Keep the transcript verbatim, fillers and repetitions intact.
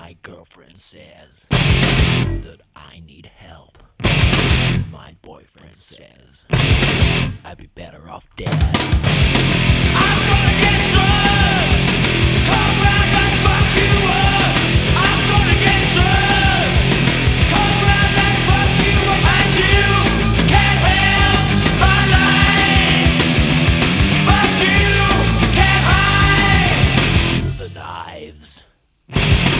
My girlfriend says that I need help. My boyfriend says I'd be better off dead. I'm gonna get drunk, come round and fuck you up. I'm gonna get drunk, come round and fuck you up. And you can't help my life, but you can't hide the knives.